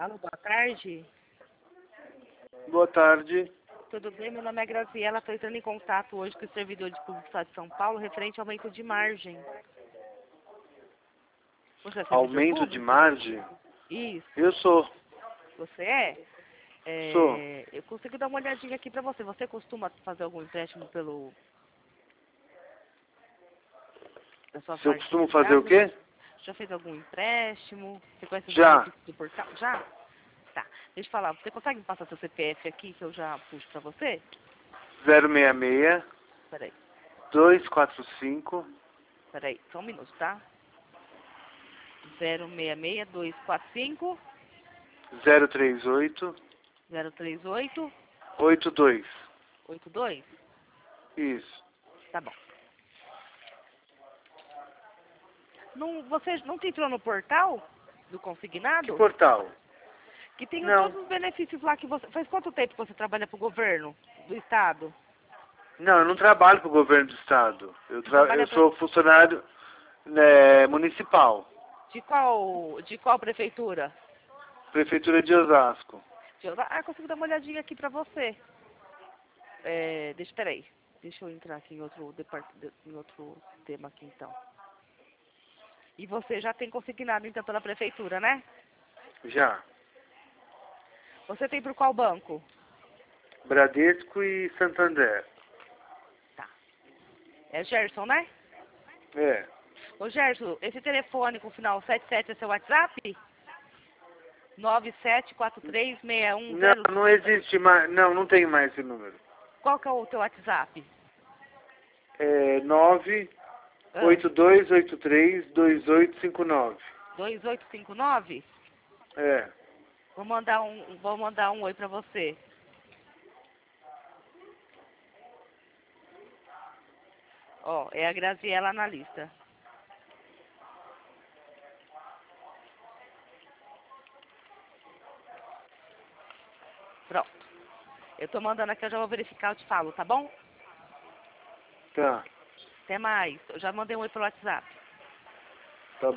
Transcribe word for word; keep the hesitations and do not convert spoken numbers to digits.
Alô, boa tarde. Boa tarde. Tudo bem? Meu nome é Graziela. Estou entrando em contato hoje com o servidor de publicidade de São Paulo referente ao aumento de margem. Você é servidor Aumento público? de margem? Isso. Eu sou. Você é? Sou. É, eu consigo dar uma olhadinha aqui para você. Você costuma fazer algum empréstimo pelo... da sua Se eu parte costumo fazer o consignado? quê? Já fez algum empréstimo? Você conhece os Já. benefícios do portal? Já? Tá. Deixa eu falar. Você consegue me passar seu C P F aqui que eu já puxo para você? zero seis seis, Peraí. dois quatro cinco, Peraí. Só um minuto, tá? zero seis seis, dois quatro cinco, zero três oito, zero três oito, oito dois. oito dois. Isso. Tá bom. Não, você não te entrou no portal do Que consignado? portal? Que tem Não. todos os benefícios lá que você... Faz quanto tempo que você trabalha pro governo do estado? Não, eu não trabalho para o governo do estado. Eu, Você tra... trabalha eu pra... sou funcionário né, municipal. De qual, de qual prefeitura? Prefeitura de Osasco. De... Ah, consigo dar uma olhadinha aqui pra você. É, deixa, peraí. Deixa eu entrar aqui em outro, depart... em outro tema aqui então. E você já tem consignado então pela prefeitura, né? Já. Você tem por qual banco? Bradesco e Santander. Tá. É Gerson, né? É. Ô Gerson, esse telefone com o final sete sete é seu WhatsApp? nove sete quatro três seis um Não, zero. não existe mais. Não, não tem mais esse número. Qual que é o teu WhatsApp? É nove Ah, oito dois oito três dois oito cinco nove. dois oito cinco nove? É. Vou mandar um, vou mandar um oi pra você. Ó, é a Graziela analista. Pronto. Eu tô mandando aqui, eu já vou verificar, eu te falo, tá bom? Tá. Até mais. Eu já mandei um oi pelo WhatsApp.